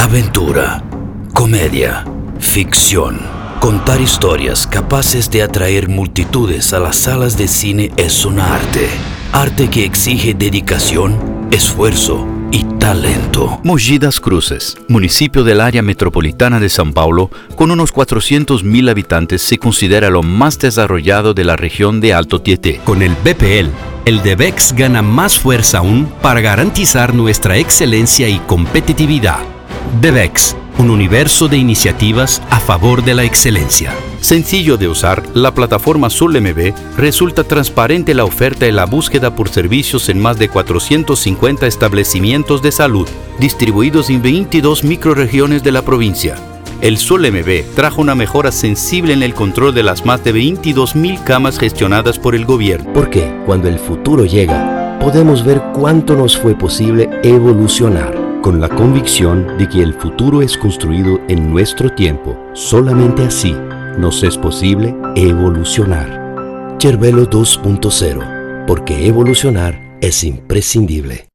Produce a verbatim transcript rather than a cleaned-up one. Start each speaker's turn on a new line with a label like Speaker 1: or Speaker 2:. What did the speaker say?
Speaker 1: Aventura, comedia, ficción. Contar historias capaces de atraer multitudes a las salas de cine es un arte. Arte que exige dedicación, esfuerzo y talento. Mogi das Cruzes, municipio del área metropolitana de São Paulo, con unos cuatrocientos mil habitantes, se considera lo más desarrollado de la región de Alto Tietê.
Speaker 2: Con el B P L, el DEVEX gana más fuerza aún para garantizar nuestra excelencia y competitividad. DEVEX, un universo de iniciativas a favor de la excelencia.
Speaker 1: Sencillo de usar, la plataforma SulMV resulta transparente la oferta y la búsqueda por servicios en más de cuatrocientos cincuenta establecimientos de salud, distribuidos en veintidós microrregiones de la provincia. El SulMV trajo una mejora sensible en el control de las más de veintidós mil camas gestionadas por el gobierno.
Speaker 3: Porque cuando el futuro llega, podemos ver cuánto nos fue posible evolucionar, con la convicción de que el futuro es construido en nuestro tiempo. Solamente así nos es posible evolucionar. Cervelo dos punto cero, porque evolucionar es imprescindible.